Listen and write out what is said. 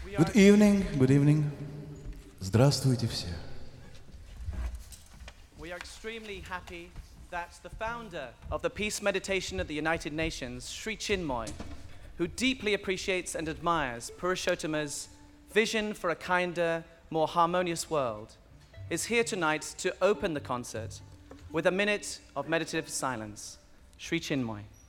Good evening, good evening. Здравствуйте все. We are extremely happy that the founder of the Peace Meditation at the United Nations, Sri Chinmoy, who deeply appreciates and admires Purushotama's vision for a kinder, more harmonious world, is here tonight to open the concert with a minute of meditative silence. Sri Chinmoy.